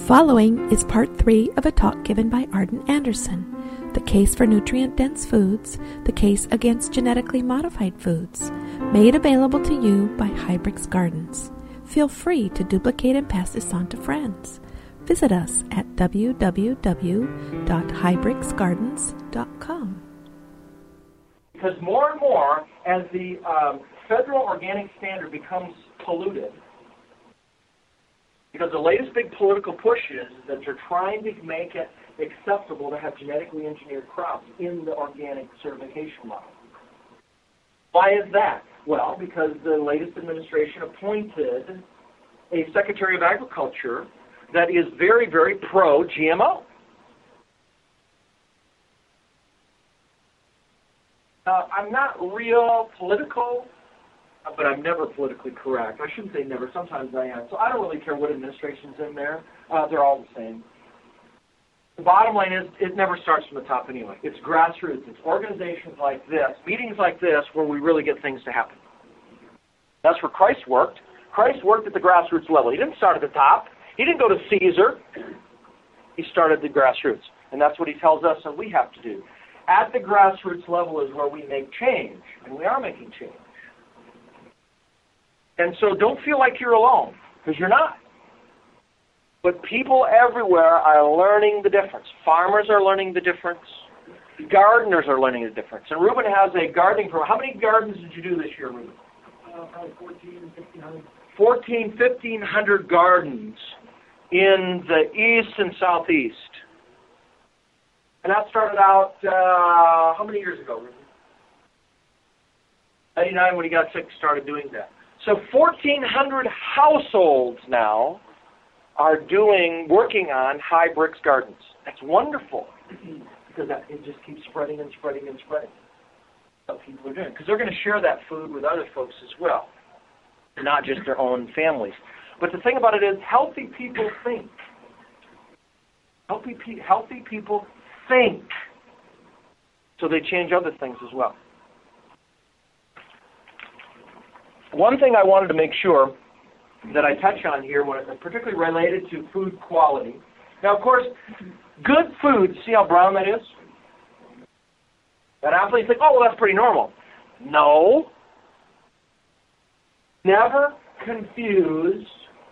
Following is part 3 of a talk given by Arden Anderson, The Case for Nutrient-Dense Foods, The Case Against Genetically Modified Foods, made available to you by Hybrix Gardens. Feel free to duplicate and pass this on to friends. Visit us at www.hybrixgardens.com. Because more and more, as the federal organic standard becomes polluted, because the latest big political push is that they're trying to make it acceptable to have genetically engineered crops in the organic certification model. Why is that? Well, because the latest administration appointed a Secretary of Agriculture that is very, very pro-GMO. I'm not real political, but I'm never politically correct. I shouldn't say never. Sometimes I am. So I don't really care what administration's in there. They're all the same. The bottom line is it never starts from the top anyway. It's grassroots. It's organizations like this, meetings like this, where we really get things to happen. That's where Christ worked. Christ worked at the grassroots level. He didn't start at the top. He didn't go to Caesar. He started at the grassroots. And that's what he tells us that we have to do. At the grassroots level is where we make change, and we are making change. And so don't feel like you're alone, because you're not. But people everywhere are learning the difference. Farmers are learning the difference. Gardeners are learning the difference. And Reuben has a gardening program. How many gardens did you do this year, Reuben? Probably 1,500. 1,500 gardens in the east and southeast. And that started out, how many years ago, Reuben? 99, when he got sick, started doing that. So 1,400 households now are working on Hybrix Gardens. That's wonderful, because it just keeps spreading and spreading and spreading. What people are doing, because they're going to share that food with other folks as well, not just their own families. But the thing about it is, healthy people think. Healthy people think, so they change other things as well. One thing I wanted to make sure that I touch on here, particularly related to food quality. Now, of course, good food, see how brown that is? That apple, you think, oh, well, that's pretty normal. No. Never confuse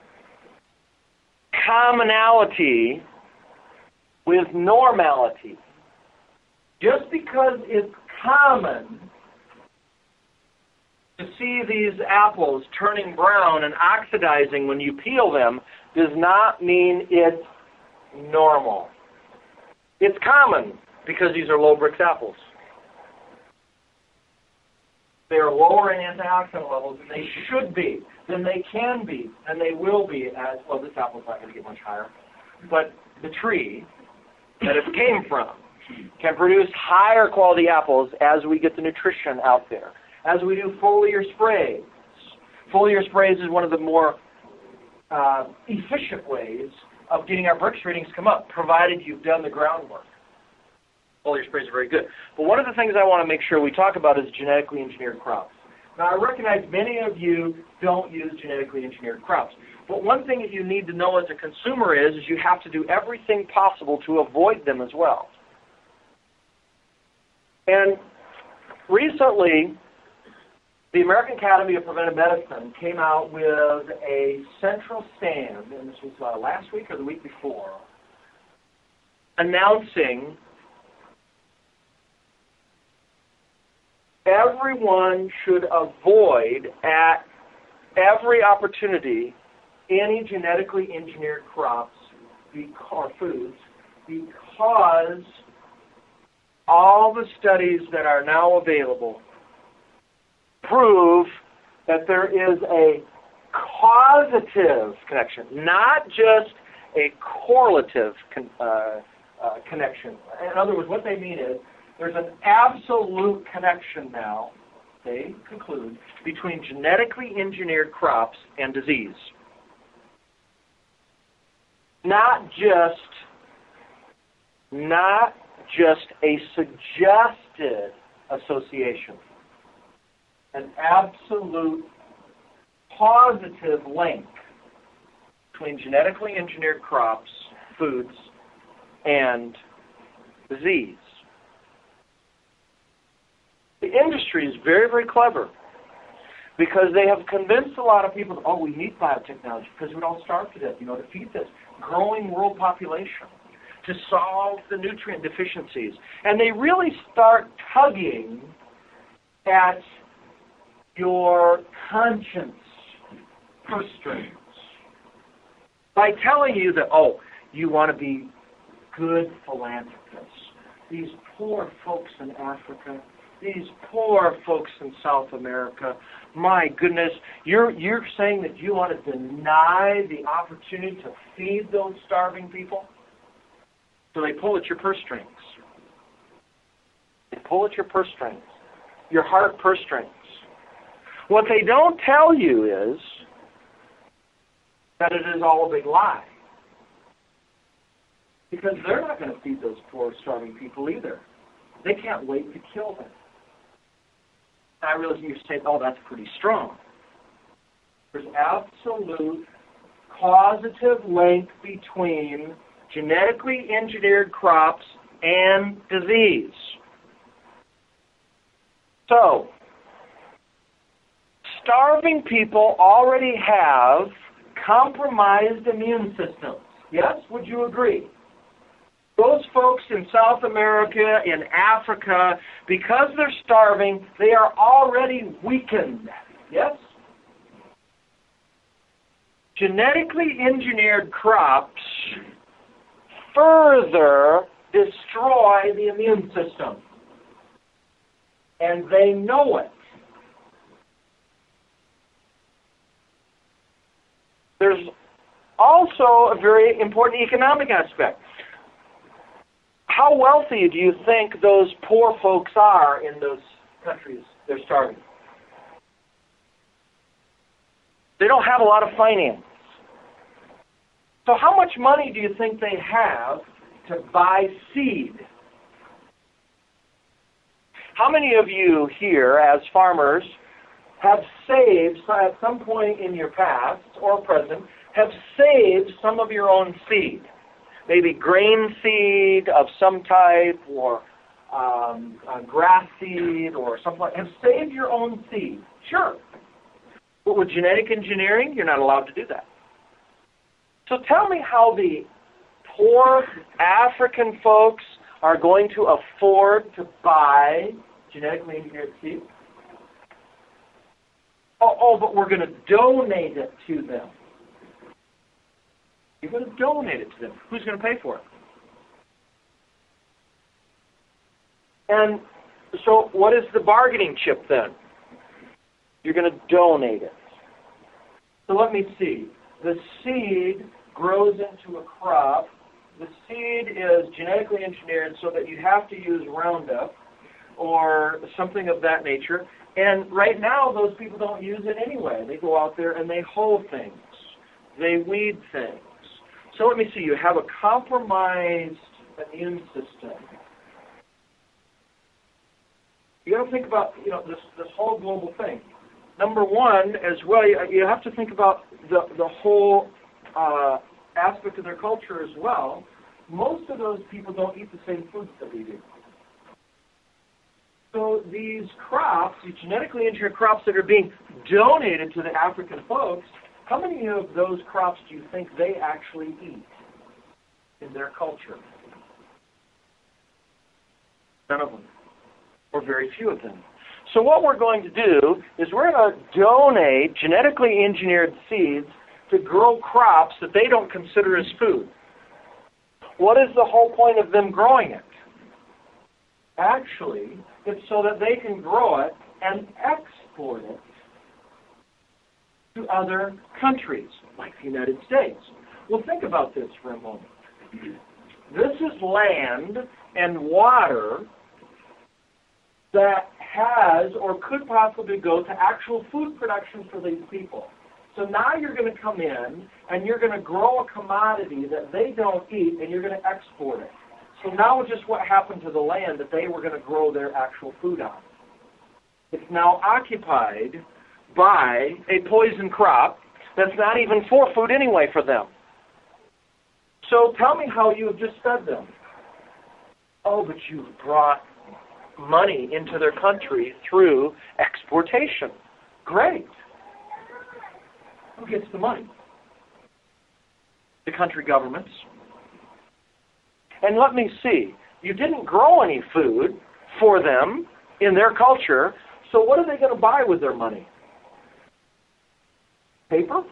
commonality with normality. Just because it's common to see these apples turning brown and oxidizing when you peel them does not mean it's normal. It's common because these are low Brix apples. They are lower in antioxidant levels than they should be, than they can be, and they will be as, well, this apple's not going to get much higher, but the tree that it came from can produce higher quality apples as we get the nutrition out there. As we do foliar sprays. Foliar sprays is one of the more efficient ways of getting our Brix readings come up, provided you've done the groundwork. Foliar sprays are very good. But one of the things I want to make sure we talk about is genetically engineered crops. Now, I recognize many of you don't use genetically engineered crops. But one thing that you need to know as a consumer is you have to do everything possible to avoid them as well. And recently, the American Academy of Preventive Medicine came out with a central stand, and this was last week or the week before, announcing everyone should avoid at every opportunity any genetically engineered crops or foods because all the studies that are now available prove that there is a causative connection, not just a correlative connection. In other words, what they mean is there's an absolute connection now, they conclude, between genetically engineered crops and disease. Not just a suggested association. An absolute positive link between genetically engineered crops, foods, and disease. The industry is very, very clever because they have convinced a lot of people, that, we need biotechnology because we don't starve to death, to feed this growing world population, to solve the nutrient deficiencies. And they really start tugging at your conscience purse strings by telling you that, you want to be good philanthropists. These poor folks in Africa, these poor folks in South America, my goodness, you're saying that you want to deny the opportunity to feed those starving people? So they pull at your purse strings. They pull at your purse strings, your heart purse strings. What they don't tell you is that it is all a big lie. Because they're not going to feed those poor, starving people either. They can't wait to kill them. I realize you're saying, that's pretty strong. There's absolute causative link between genetically engineered crops and disease. So, starving people already have compromised immune systems. Yes? Would you agree? Those folks in South America, in Africa, because they're starving, they are already weakened. Yes? Genetically engineered crops further destroy the immune system. And they know it. There's also a very important economic aspect. How wealthy do you think those poor folks are in those countries they're starving? They don't have a lot of finance. So how much money do you think they have to buy seed? How many of you here, as farmers, have saved, at some point in your past or present, have saved some of your own seed? Maybe grain seed of some type, or grass seed, or something like that. Have saved your own seed. Sure. But with genetic engineering, you're not allowed to do that. So tell me how the poor African folks are going to afford to buy genetically engineered seed. But we're going to donate it to them. You're going to donate it to them. Who's going to pay for it? And so what is the bargaining chip then? You're going to donate it. So let me see. The seed grows into a crop. The seed is genetically engineered so that you have to use Roundup or something of that nature. And right now, those people don't use it anyway. They go out there and they hoe things. They weed things. So let me see. You have a compromised immune system. You got to think about this whole global thing. Number one, as well, you have to think about the whole aspect of their culture as well. Most of those people don't eat the same foods that we do. So these crops, these genetically engineered crops that are being donated to the African folks, how many of those crops do you think they actually eat in their culture? None of them, or very few of them. So what we're going to do is we're going to donate genetically engineered seeds to grow crops that they don't consider as food. What is the whole point of them growing it? Actually, it's so that they can grow it and export it to other countries, like the United States. Well, think about this for a moment. This is land and water that has or could possibly go to actual food production for these people. So now you're going to come in and you're going to grow a commodity that they don't eat and you're going to export it. So now just what happened to the land that they were going to grow their actual food on? It's now occupied by a poison crop that's not even for food anyway for them. So tell me how you have just fed them. Oh, but you've brought money into their country through exportation. Great. Who gets the money? The country governments. And let me see, you didn't grow any food for them in their culture, so what are they going to buy with their money? Paper?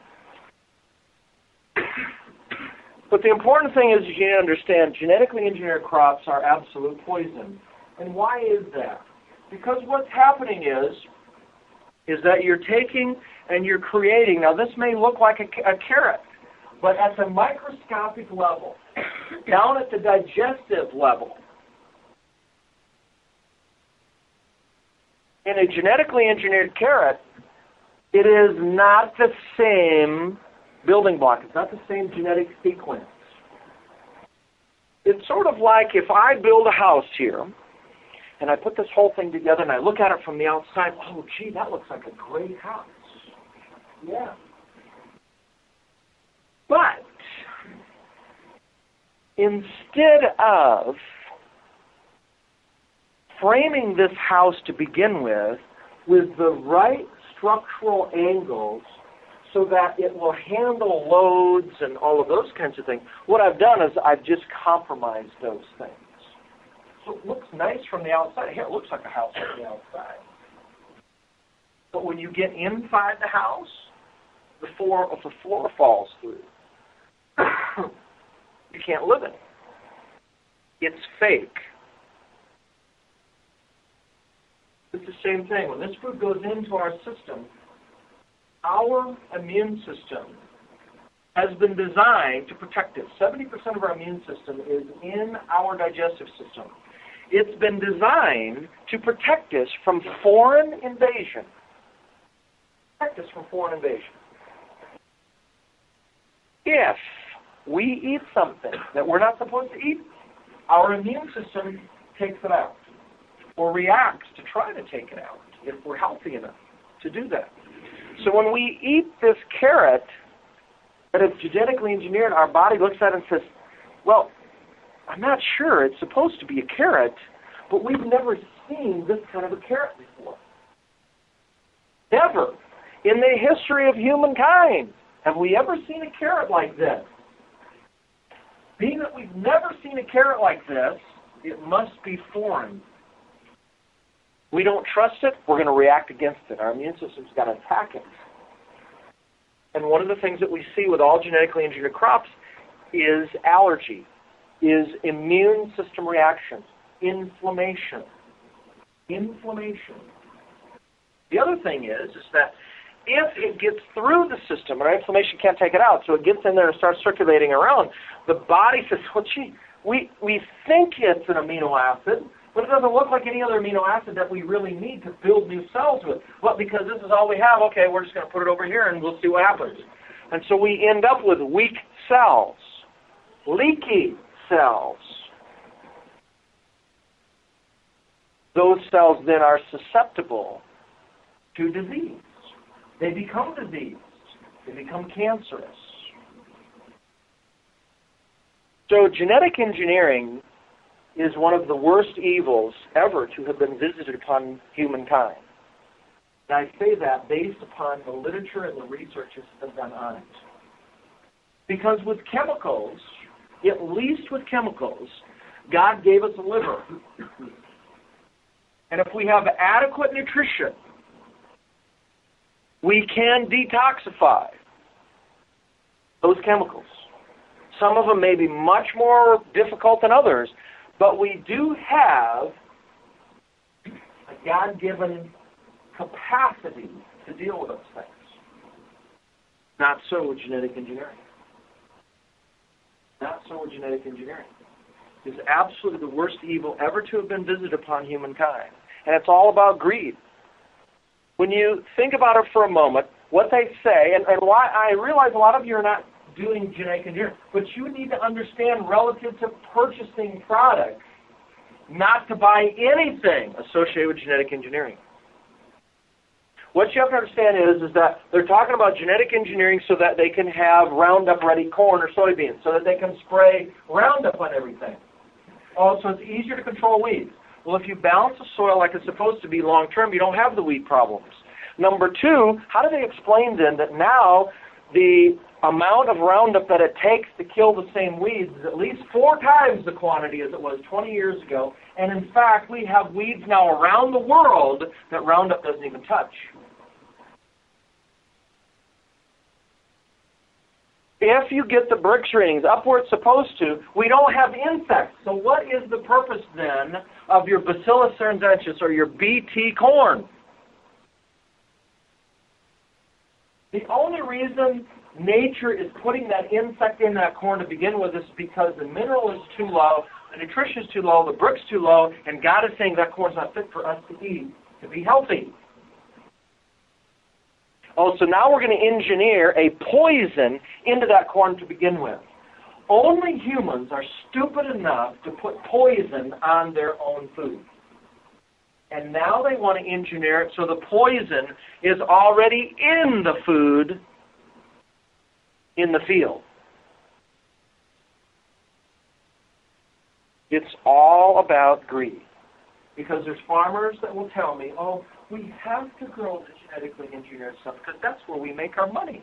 But the important thing is you need to understand genetically engineered crops are absolute poison. And why is that? Because what's happening is that you're taking and you're creating, now this may look like a carrot, but at the microscopic level, down at the digestive level, in a genetically engineered carrot, it is not the same building block. It's not the same genetic sequence. It's sort of like if I build a house here, and I put this whole thing together, and I look at it from the outside, oh, gee, that looks like a great house. Yeah. But instead of framing this house to begin with the right structural angles so that it will handle loads and all of those kinds of things, what I've done is I've just compromised those things. So it looks nice from the outside. Here, it looks like a house from the outside. But when you get inside the house, the floor falls through. You can't live in it. It's fake. It's the same thing. When this food goes into our system, our immune system has been designed to protect it. 70% of our immune system is in our digestive system. It's been designed to protect us from foreign invasion. Protect us from foreign invasion. If we eat something that we're not supposed to eat, our immune system takes it out or reacts to try to take it out if we're healthy enough to do that. So when we eat this carrot that is genetically engineered, our body looks at it and says, well, I'm not sure it's supposed to be a carrot, but we've never seen this kind of a carrot before. Never. In the history of humankind, have we ever seen a carrot like this? Being that we've never seen a carrot like this, it must be foreign. We don't trust it, we're going to react against it. Our immune system's got to attack it. And one of the things that we see with all genetically engineered crops is allergy, is immune system reactions, inflammation. Inflammation. The other thing is that if it gets through the system, and our inflammation can't take it out, so it gets in there and starts circulating around, the body says, well, gee, we think it's an amino acid, but it doesn't look like any other amino acid that we really need to build new cells with. Well, because this is all we have, okay, we're just going to put it over here and we'll see what happens. And so we end up with weak cells, leaky cells. Those cells then are susceptible to disease. They become diseased. They become cancerous. So genetic engineering is one of the worst evils ever to have been visited upon humankind. And I say that based upon the literature and the research that's been on it. Because with chemicals, at least with chemicals, God gave us a liver. And if we have adequate nutrition, we can detoxify those chemicals. Some of them may be much more difficult than others, but we do have a God-given capacity to deal with those things. Not so with genetic engineering. Not so with genetic engineering. It's absolutely the worst evil ever to have been visited upon humankind. And it's all about greed. When you think about it for a moment, what they say, and why I realize a lot of you are not doing genetic engineering, but you need to understand relative to purchasing products, not to buy anything associated with genetic engineering. What you have to understand is that they're talking about genetic engineering so that they can have Roundup-ready corn or soybeans, so that they can spray Roundup on everything. Also, it's easier to control weeds. Well, if you balance the soil like it's supposed to be long-term, you don't have the weed problems. Number two, how do they explain then that now the amount of Roundup that it takes to kill the same weeds is at least 4 times the quantity as it was 20 years ago, and in fact, we have weeds now around the world that Roundup doesn't even touch. If you get the Brix readings up where it's supposed to, we don't have insects. So what is the purpose then of your Bacillus thuringiensis or your BT corn? The only reason nature is putting that insect in that corn to begin with is because the mineral is too low, the nutrition is too low, the Brix too low, and God is saying that corn's not fit for us to eat, to be healthy. Oh, so now we're going to engineer a poison into that corn to begin with. Only humans are stupid enough to put poison on their own food. And now they want to engineer it so the poison is already in the food in the field. It's all about greed. Because there's farmers that will tell me, oh, we have to grow the genetically engineered stuff because that's where we make our money.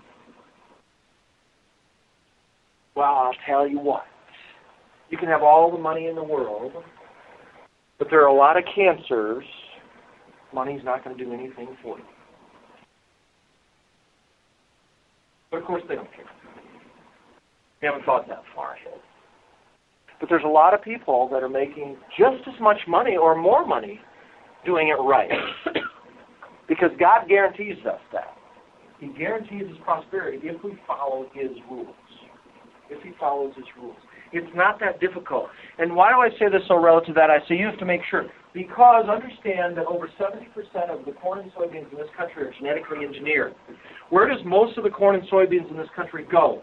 Well, I'll tell you what. You can have all the money in the world, but there are a lot of cancers. Money's not going to do anything for you. But of course they don't care. We haven't thought that far ahead. But there's a lot of people that are making just as much money or more money doing it right. Because God guarantees us that. He guarantees His prosperity if we follow His rules. If He follows His rules. It's not that difficult. And why do I say this so relative to that? I say you have to make sure. Because understand that over 70% of the corn and soybeans in this country are genetically engineered. Where does most of the corn and soybeans in this country go?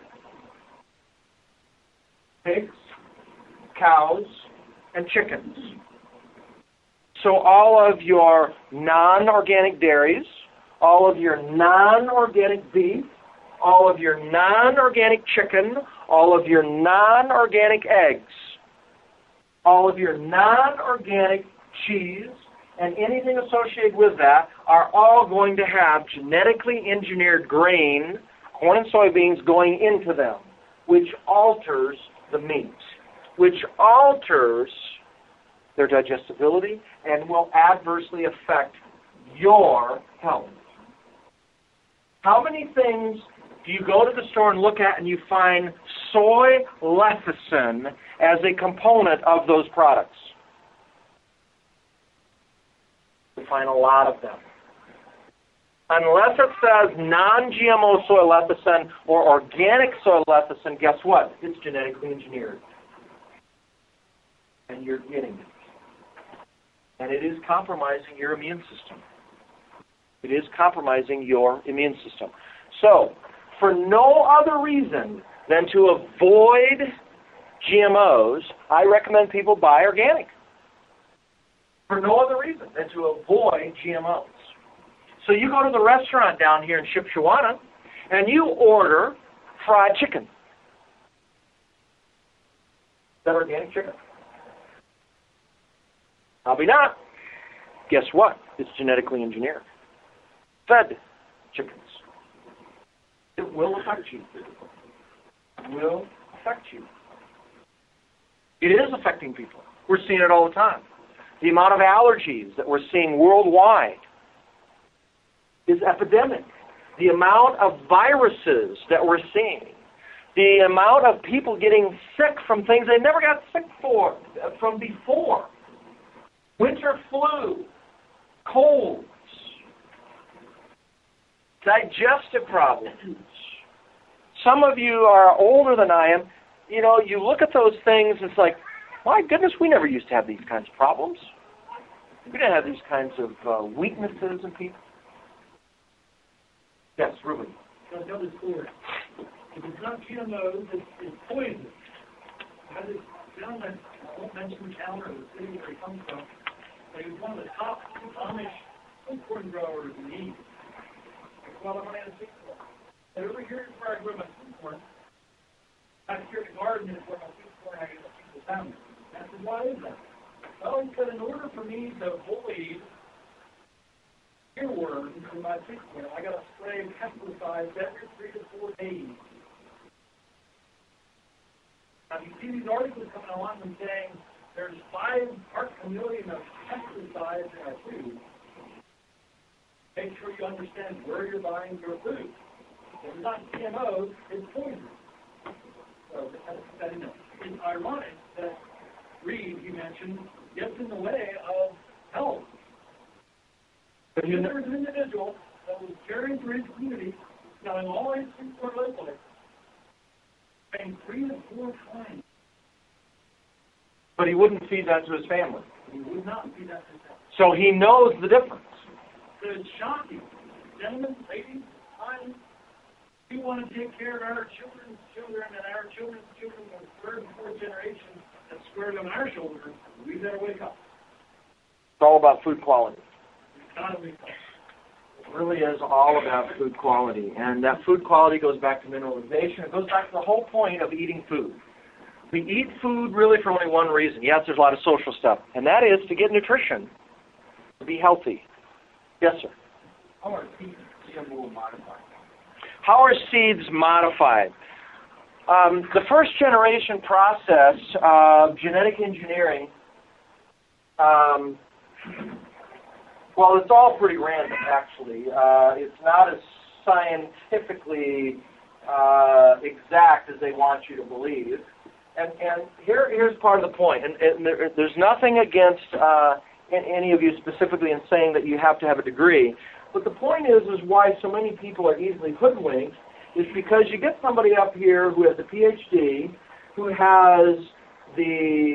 Pigs, cows, and chickens. So all of your non-organic dairies, all of your non-organic beef, all of your non-organic chicken, all of your non-organic eggs, all of your non-organic cheese, and anything associated with that are all going to have genetically engineered grain, corn and soybeans going into them, which alters the meat, which alters their digestibility and will adversely affect your health. How many things do you go to the store and look at and you find soy lecithin as a component of those products? You find a lot of them. Unless it says non-GMO soy lecithin or organic soy lecithin, guess what? It's genetically engineered. And you're getting it. And it is compromising your immune system. It is compromising your immune system. So, for no other reason than to avoid GMOs, I recommend people buy organic. For no other reason than to avoid GMOs. So you go to the restaurant down here in Shipshewana, and you order fried chicken. Is that organic chicken? Probably not. Guess what? It's genetically engineered. Fed chickens. It will affect you. It will affect you. It is affecting people. We're seeing it all the time. The amount of allergies that we're seeing worldwide is epidemic. The amount of viruses that we're seeing, the amount of people getting sick from things they never got sick from before. Winter flu, colds, digestive problems. Some of you are older than I am. You know, you look at those things, it's like, my goodness, we never used to have these kinds of problems. We didn't have these kinds of weaknesses in people. Yes, Ruben. So tell this clear. If it's not GMOs, it's poison. Now, this gentleman, I won't mention the town or the city where he comes from, but he was one of the top Amish corn growers in the East. Well, I'm going to seed corn. And over here is where I grow my seed corn. Back here in the garden is where my seed corn I get to feed the family. I said, why is that? Well, he said, in order for me to avoid earworms in my seed corn, I got to spray pesticides every 3 to 4 days. Now, you see these articles coming along and saying there's 5 parts per million of pesticides in our food. Make sure you understand where you're buying your food. If it's not GMOs, it's poison. So that it's ironic that greed, you mentioned, gets in the way of health. But there was an individual that was caring for his community, selling all his food for locally, paying 3 to 4 times. But he wouldn't feed that to his family. He would not feed that to his family. So he knows the difference. So it's shocking. Gentlemen, ladies, we want to take care of our children's children and our children's children of 3rd and 4th generation that squared on our shoulders. We better wake up. It's all about food quality. We've got to wake up. It really is all about food quality. And that food quality goes back to mineralization. It goes back to the whole point of eating food. We eat food really for only one reason. Yes, there's a lot of social stuff. And that is to get nutrition, to be healthy. Yes, sir. How are seeds GMO modified? How are seeds modified? The first generation process of genetic engineering, well, it's all pretty random, actually. It's not as scientifically exact as they want you to believe. And here's part of the point. And there's nothing against any of you specifically in saying that you have to have a degree. But the point is why so many people are easily hoodwinked is because you get somebody up here who has a PhD, who has the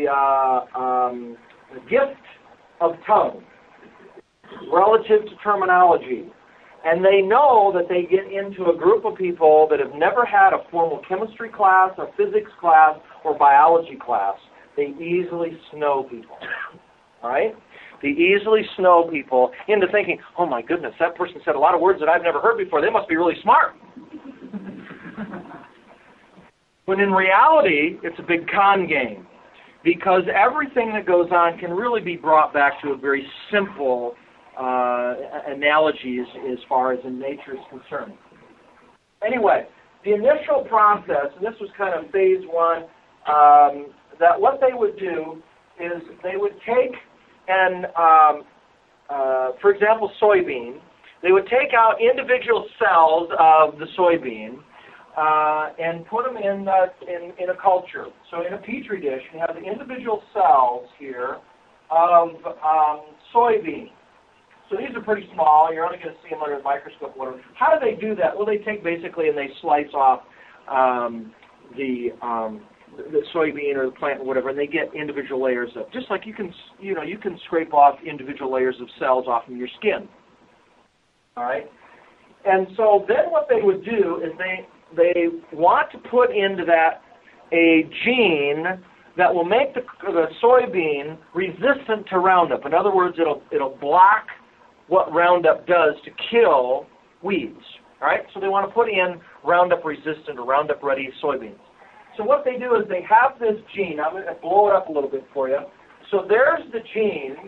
gift of tongue relative to terminology. And they know that they get into a group of people that have never had a formal chemistry class, or physics class, or biology class. They easily snow people. All right? They easily snow people into thinking, oh my goodness, that person said a lot of words that I've never heard before. They must be really smart. When in reality, it's a big con game. Because everything that goes on can really be brought back to a very simple analogies as far as in nature is concerned. Anyway, the initial process, and this was kind of phase 1, that what they would do is they would take for example, soybean. They would take out individual cells of the soybean and put them in a culture. So in a petri dish, you have the individual cells here of soybean. So these are pretty small. You're only going to see them under a microscope. Whatever. How do they do that? Well, they take basically and they slice off the soybean or the plant or whatever, and they get individual layers of, just like you can scrape off individual layers of cells off of your skin. All right? And so then what they would do is they want to put into that a gene that will make the soybean resistant to Roundup. In other words, it'll block what Roundup does to kill weeds. All right? So they want to put in Roundup resistant or Roundup ready soybeans. So what they do is they have this gene. I'm going to blow it up a little bit for you. So there's the gene.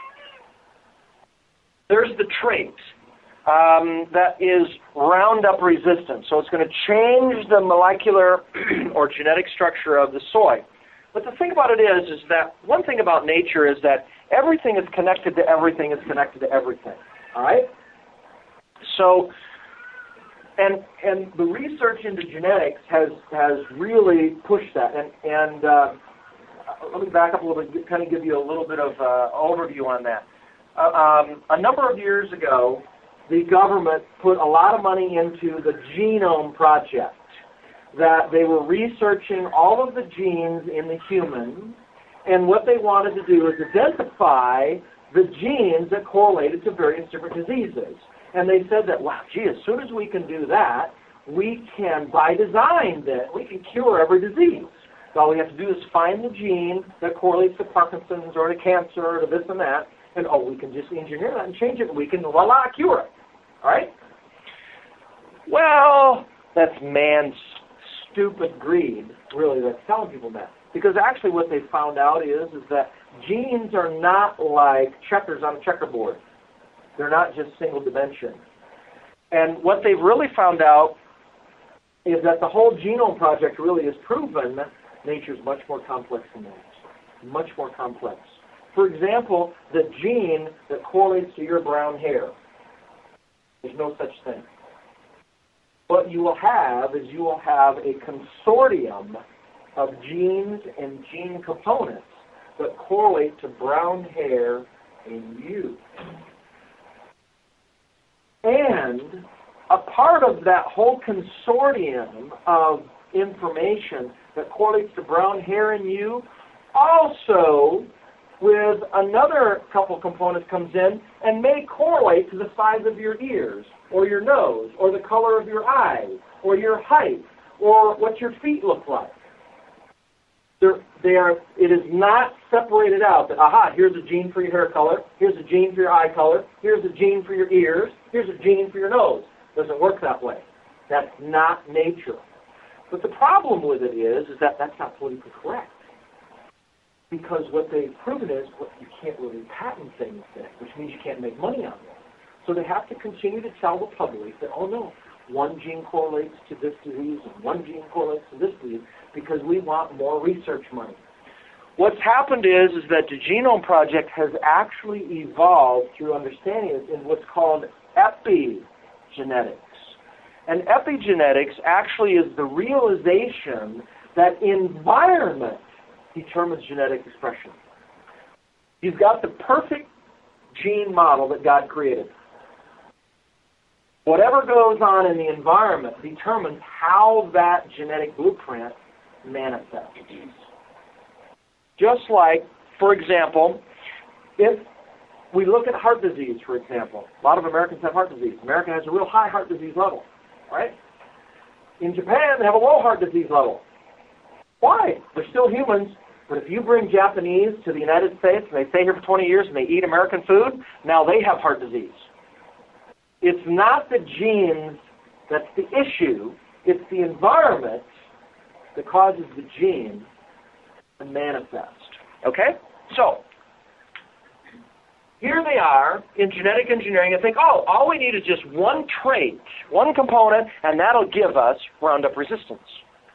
There's the trait that is Roundup resistant. So it's going to change the molecular or genetic structure of the soy. But the thing about it is that one thing about nature is that everything is connected to everything is connected to everything. All right? So, and the research into genetics has really pushed that. And let me back up a little bit, kind of give you a little bit of overview on that. A number of years ago, the government put a lot of money into the Genome Project, that they were researching all of the genes in the human, and what they wanted to do is identify the genes that correlated to various different diseases. And they said that, wow, gee, as soon as we can do that, we can, by design, we can cure every disease. So all we have to do is find the gene that correlates to Parkinson's or to cancer or to this and that, and we can just engineer that and change it, and we can, voila, cure it. All right? Well, that's man's stupid greed, really, that's telling people that. Because actually what they found out is that genes are not like checkers on a checkerboard. They're not just single dimension. And what they've really found out is that the whole genome project really has proven that nature is much more complex than that. Much more complex. For example, the gene that correlates to your brown hair. There's no such thing. What you will have is you will have a consortium of genes and gene components that correlate to brown hair in you. And a part of that whole consortium of information that correlates to brown hair in you also with another couple components comes in and may correlate to the size of your ears or your nose or the color of your eyes or your height or what your feet look like. It is not separated out that, here's a gene for your hair color, here's a gene for your eye color, here's a gene for your ears, here's a gene for your nose. It doesn't work that way. That's not nature. But the problem with it is that that's not politically correct. Because what they've proven is you can't really patent things then, which means you can't make money on them. So they have to continue to tell the public that, oh no, one gene correlates to this disease and one gene correlates to this disease because we want more research money. What's happened is that the Genome Project has actually evolved through understanding it in what's called epigenetics. And epigenetics actually is the realization that environment determines genetic expression. You've got the perfect gene model that God created. Whatever goes on in the environment determines how that genetic blueprint manifests. Just like, for example, if we look at heart disease, for example, a lot of Americans have heart disease. America has a real high heart disease level, right? In Japan, they have a low heart disease level. Why? They're still humans. But if you bring Japanese to the United States and they stay here for 20 years and they eat American food, now they have heart disease. It's not the genes that's the issue. It's the environment that causes the gene to manifest. Okay? So, here they are in genetic engineering and think, all we need is just one trait, one component, and that'll give us Roundup resistance.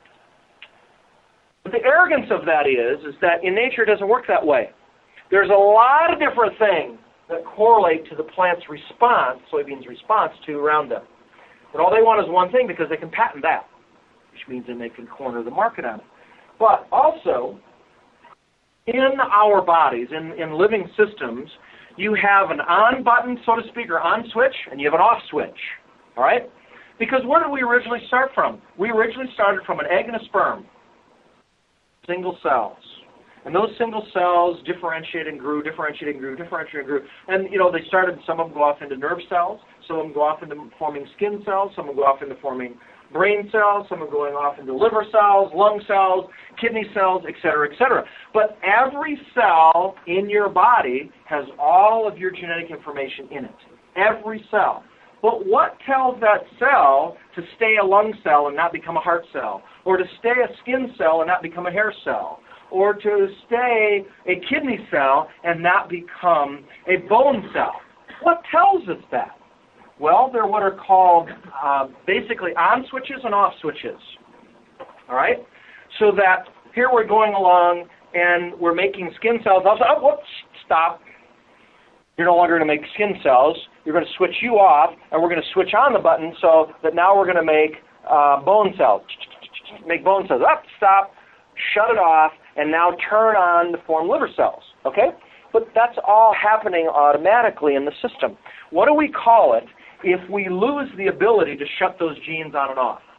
But the arrogance of that is that in nature it doesn't work that way. There's a lot of different things that correlate to the plant's response, soybeans' response to Roundup. But all they want is one thing because they can patent that, which means then they can corner the market on it. But also, in our bodies, in living systems, you have an on button, so to speak, or on switch, and you have an off switch. All right? Because where did we originally start from? We originally started from an egg and a sperm. Single cells. And those single cells differentiated and grew. And, they started, some of them go off into nerve cells, some of them go off into forming skin cells, some of them go off into forming brain cells, some are going off into liver cells, lung cells, kidney cells, et cetera, et cetera. But every cell in your body has all of your genetic information in it. Every cell. But what tells that cell to stay a lung cell and not become a heart cell? Or to stay a skin cell and not become a hair cell? Or to stay a kidney cell and not become a bone cell? What tells us that? Well, they're what are called basically on switches and off switches. All right? So that here we're going along and we're making skin cells. Whoops, stop. You're no longer going to make skin cells. You're going to switch you off, and we're going to switch on the button so that now we're going to make bone cells. Make bone cells. Up, stop, shut it off, and now turn on to form liver cells. Okay? But that's all happening automatically in the system. What do we call it if we lose the ability to shut those genes on and off?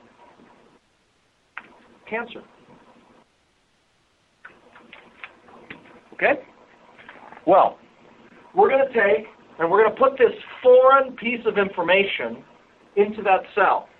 Cancer. Okay? Well, we're going to take and we're going to put this foreign piece of information into that cell.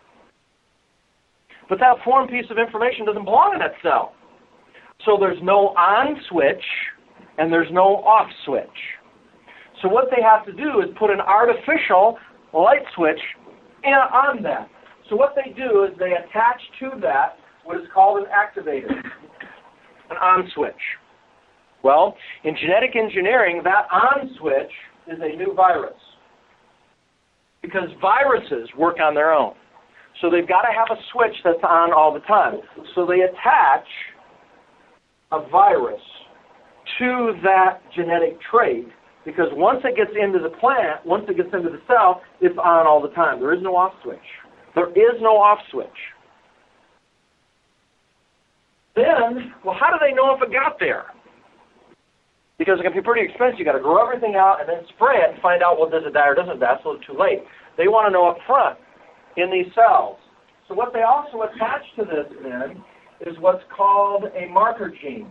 But that foreign piece of information doesn't belong in that cell. So there's no on switch and there's no off switch. So what they have to do is put an artificial light switch and on that. So what they do is they attach to that what is called an activator, an on switch. Well, in genetic engineering, that on switch is a new virus, because viruses work on their own. So they've got to have a switch that's on all the time. So they attach a virus to that genetic trait, because once it gets into the plant, once it gets into the cell, it's on all the time. There is no off switch. There is no off switch. Then, well, how do they know if it got there? Because it can be pretty expensive. You've got to grow everything out and then spray it and find out, well, does it die or doesn't die, so it's too late. They want to know up front in these cells. So what they also attach to this, then, is what's called a marker gene.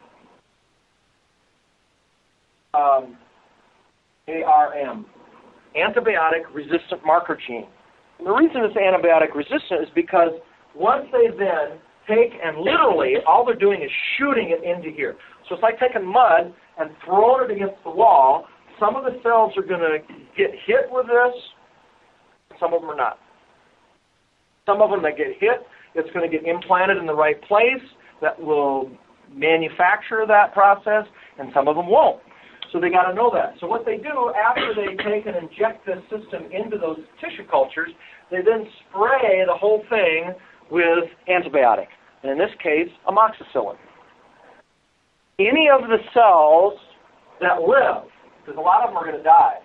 ARM, antibiotic-resistant marker gene. And the reason it's antibiotic-resistant is because once they then take and literally, all they're doing is shooting it into here. So it's like taking mud and throwing it against the wall. Some of the cells are going to get hit with this. Some of them are not. Some of them that get hit, it's going to get implanted in the right place that will manufacture that process, and some of them won't. So they got to know that. So what they do after they take and inject this system into those tissue cultures, they then spray the whole thing with antibiotic, and in this case, amoxicillin. Any of the cells that live, because a lot of them are going to die,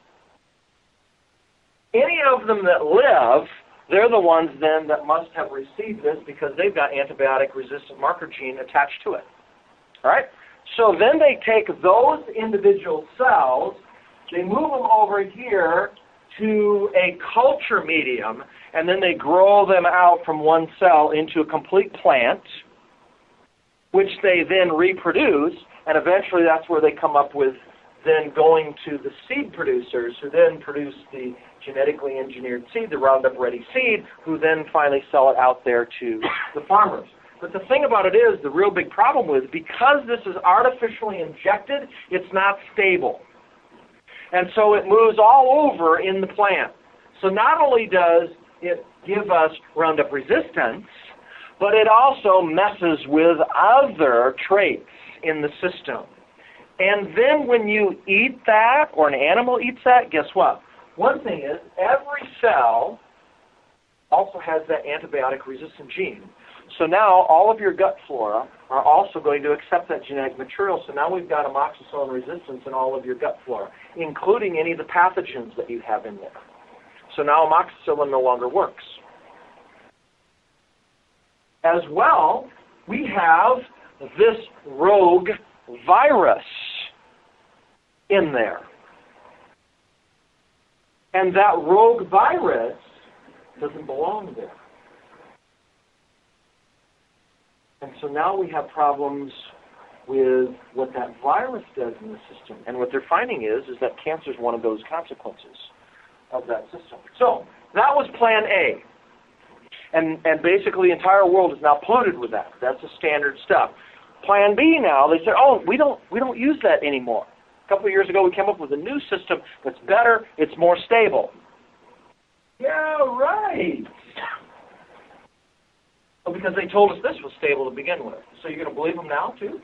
any of them that live, they're the ones then that must have received this because they've got antibiotic-resistant marker gene attached to it. All right? So then they take those individual cells, they move them over here to a culture medium, and then they grow them out from one cell into a complete plant, which they then reproduce, and eventually that's where they come up with then going to the seed producers, who then produce the genetically engineered seed, the Roundup Ready seed, who then finally sell it out there to the farmers. But the thing about it is, the real big problem with it, because this is artificially injected, it's not stable. And so it moves all over in the plant. So not only does it give us Roundup resistance, but it also messes with other traits in the system. And then when you eat that, or an animal eats that, guess what? One thing is, every cell also has that antibiotic-resistant gene. So now all of your gut flora are also going to accept that genetic material. So now we've got amoxicillin resistance in all of your gut flora, including any of the pathogens that you have in there. So now amoxicillin no longer works. As well, we have this rogue virus in there. And that rogue virus doesn't belong there. And so now we have problems with what that virus does in the system. And what they're finding is that cancer is one of those consequences of that system. So that was plan A. And basically the entire world is now polluted with that. That's the standard stuff. Plan B now, they said, oh, we don't use that anymore. A couple of years ago we came up with a new system that's better, it's more stable. Yeah, right. Well, because they told us this was stable to begin with. So you're going to believe them now, too?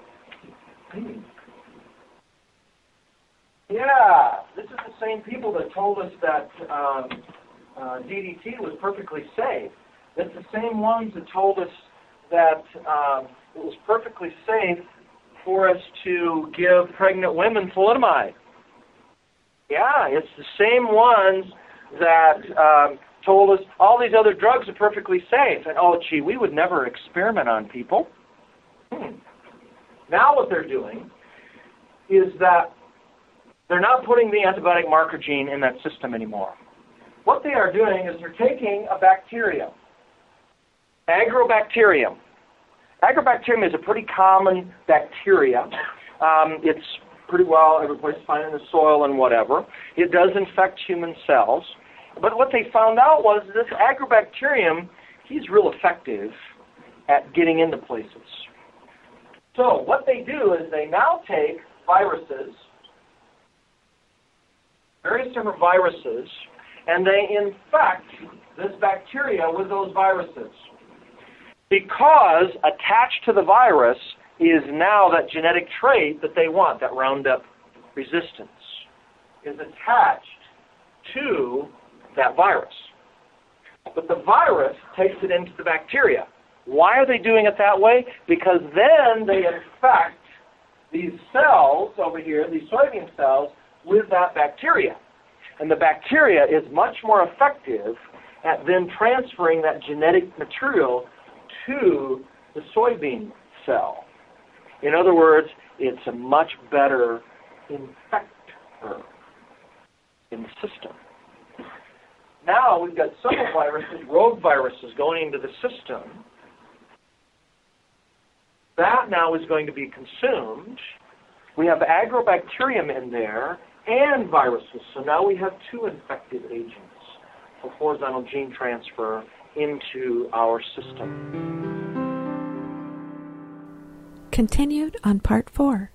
Yeah, this is the same people that told us that DDT was perfectly safe. It's the same ones that told us that it was perfectly safe for us to give pregnant women thalidomide. Yeah, it's the same ones that told us all these other drugs are perfectly safe. And, oh, gee, we would never experiment on people. Now what they're doing is that they're not putting the antibiotic marker gene in that system anymore. What they are doing is they're taking a bacteria, Agrobacterium. Agrobacterium is a pretty common bacteria. It's pretty well every place found in the soil and whatever. It does infect human cells. But what they found out was this Agrobacterium, he's real effective at getting into places. So what they do is they now take viruses, various different viruses, and they infect this bacteria with those viruses. Because attached to the virus is now that genetic trait that they want, that Roundup resistance, is attached to that virus. But the virus takes it into the bacteria. Why are they doing it that way? Because then they infect these cells over here, these soybean cells, with that bacteria. And the bacteria is much more effective at then transferring that genetic material to the soybean cell. In other words, it's a much better infector in the system. Now we've got several viruses, rogue viruses, going into the system. That now is going to be consumed. We have agrobacterium in there and viruses. So now we have two infective agents for horizontal gene transfer into our system. Continued on Part 4.